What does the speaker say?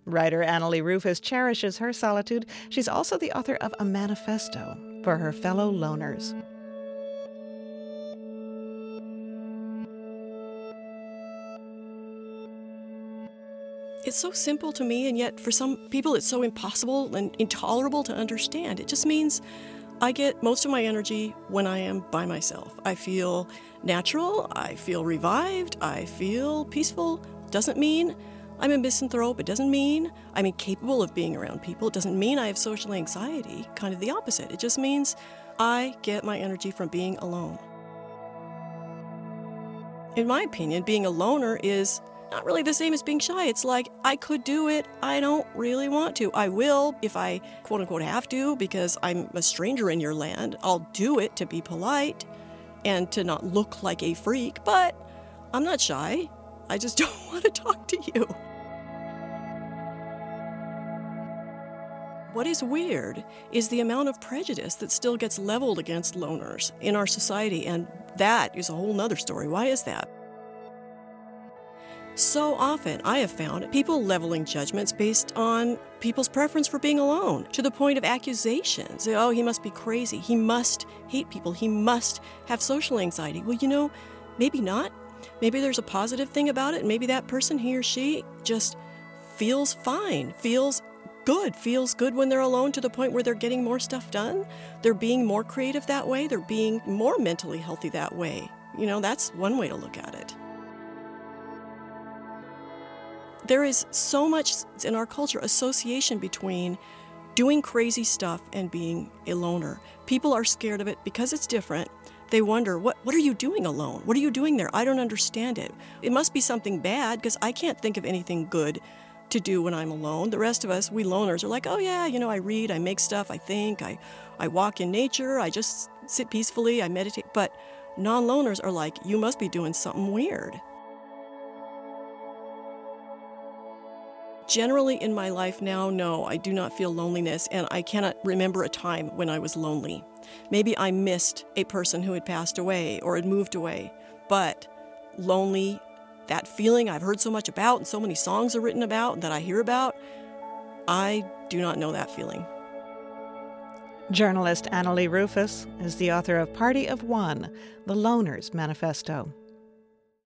Writer Annalee Rufus cherishes her solitude. She's also the author of a manifesto for her fellow loners. It's so simple to me, and yet for some people it's so impossible and intolerable to understand. It just means I get most of my energy when I am by myself. I feel natural, I feel revived, I feel peaceful. Doesn't mean I'm a misanthrope, it doesn't mean I'm incapable of being around people, it doesn't mean I have social anxiety, kind of the opposite. It just means I get my energy from being alone. In my opinion, being a loner is not really the same as being shy. It's like, I could do it, I don't really want to. I will if I quote-unquote have to because I'm a stranger in your land. I'll do it to be polite and to not look like a freak, but I'm not shy. I just don't want to talk to you. What is weird is the amount of prejudice that still gets leveled against loners in our society, and that is a whole nother story. Why is that? So often, I have found people leveling judgments based on people's preference for being alone, to the point of accusations. Oh, he must be crazy. He must hate people. He must have social anxiety. Well, maybe not. Maybe there's a positive thing about it. Maybe that person, he or she, just feels fine, feels good when they're alone, to the point where they're getting more stuff done. They're being more creative that way. They're being more mentally healthy that way. That's one way to look at it. There is so much in our culture association between doing crazy stuff and being a loner. People are scared of it because it's different. They wonder, what are you doing alone? What are you doing there? I don't understand it. It must be something bad because I can't think of anything good to do when I'm alone. The rest of us, we loners, are like, oh yeah, I read, I make stuff, I think, I walk in nature, I just sit peacefully, I meditate. But non-loners are like, you must be doing something weird. Generally in my life now, no, I do not feel loneliness, and I cannot remember a time when I was lonely. Maybe I missed a person who had passed away or had moved away, but lonely, that feeling I've heard so much about and so many songs are written about and that I hear about, I do not know that feeling. Journalist Annalee Rufus is the author of Party of One, The Loner's Manifesto.